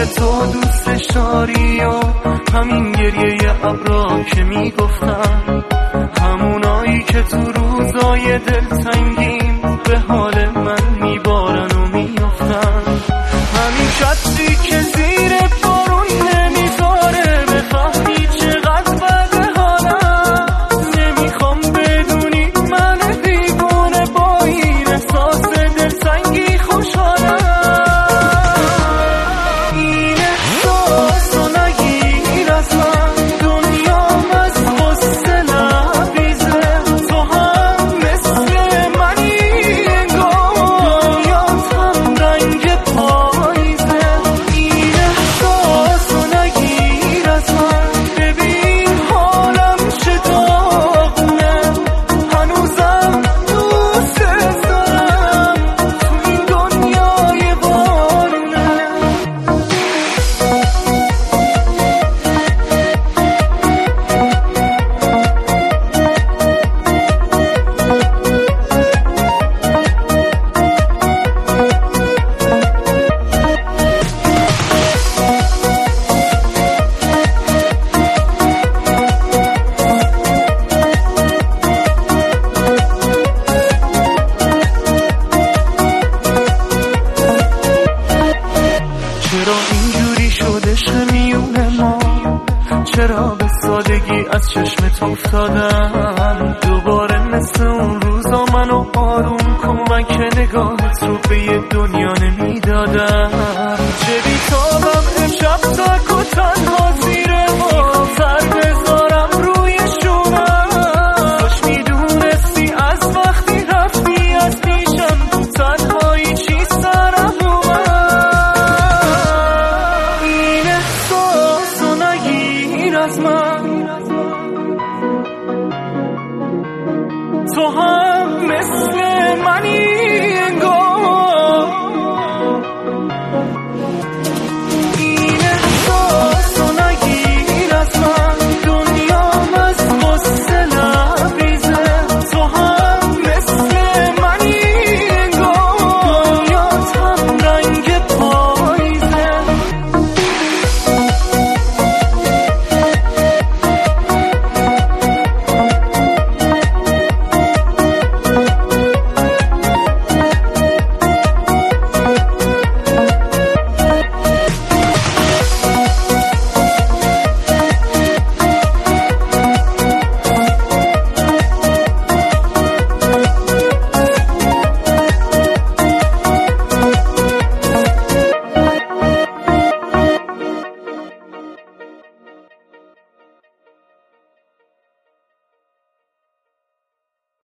که تو دوستش داری و همین گریه ابرا که میگفتن، همونایی که تو روزای دلتنگیم به حال من میبارن و میافتن، همین کسی که زیر بارون نمیذاره بفهمی چقدر بده حالم. نمیخوام بدونی من دیوونه با این احساس دلتنگی خوشحالم. این احساس رو نگیر از من، دنیام از غصه لبریزه، تو هم مثل منی انگار دنیات هم رنگ پاییزه. این احساس رو نگیر از من، ببین حالم چه داغونه، هنوزم دوست دارم تو این دنیای بارونه. چرا اینجوری شده شمیون ما، چرا به سادگی از چشمت افتادم. دوباره مثل اون روزا منو آروم کن، من که نگاهت رو به یه دنیا نمیدادم.